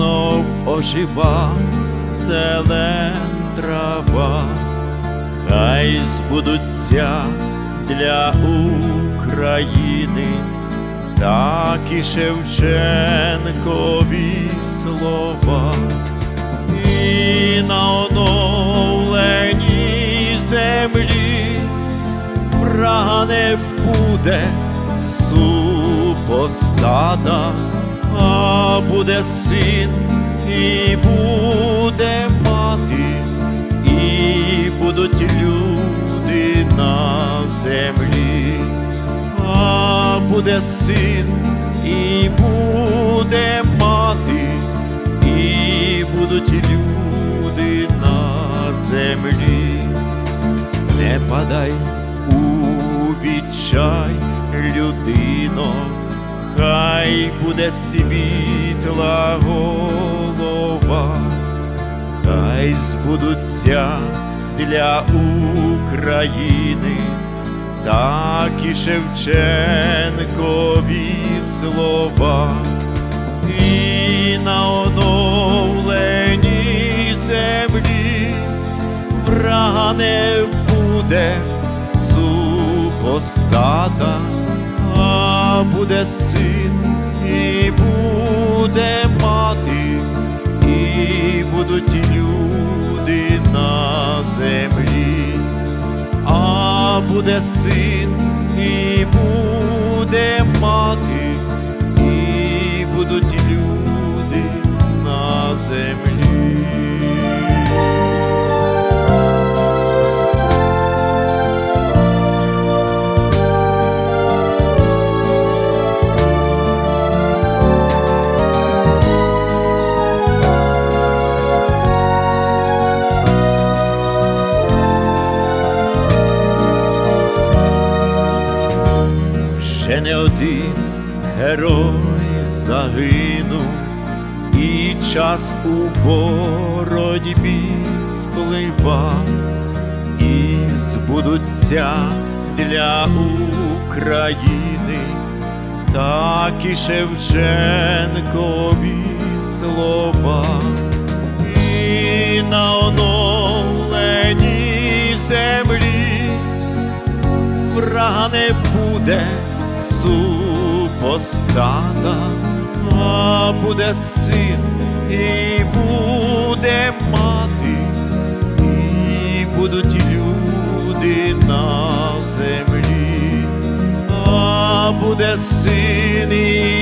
знов ожива зелен трава, хай збудуться для України такі Шевченкові слова. І на оновленій землі прагне буде супостата, а буде син і буде мати, і будуть люди на землі. А буде син і буде мати, і будуть люди на землі. Не падай у відчай, людино, хай буде світла голова, хай збудуться для України такі Шевченкові слова. І на оновленій землі прагне буде супостата, а буде син і буде мати, і будуть люди на землі. А буде син і буде мати, і будуть люди на землі. Ще не один герой загинув, і час у боротьбі сплива, і збудуться для України такі Шевченкові слова. І на оновленій землі прагне буде супостата, а буде син і буде мати, і будуть люди на землі. А буде син і